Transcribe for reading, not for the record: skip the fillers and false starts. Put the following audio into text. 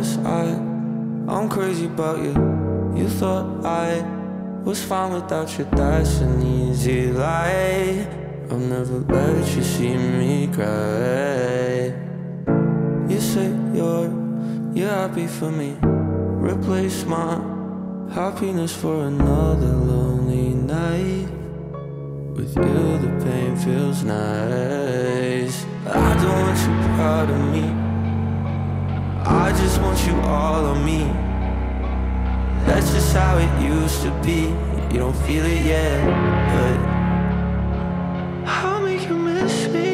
was I'm crazy about you. You thought I was fine without you, that's an easy lie. I'll never let you see me cry. You say you're happy for me. Replace my happiness for another lonely night. With you the pain feels nice. I don't want you proud of me, I just want you all of me. That's just how it used to be. You don't feel it yet, but I'll make you miss me.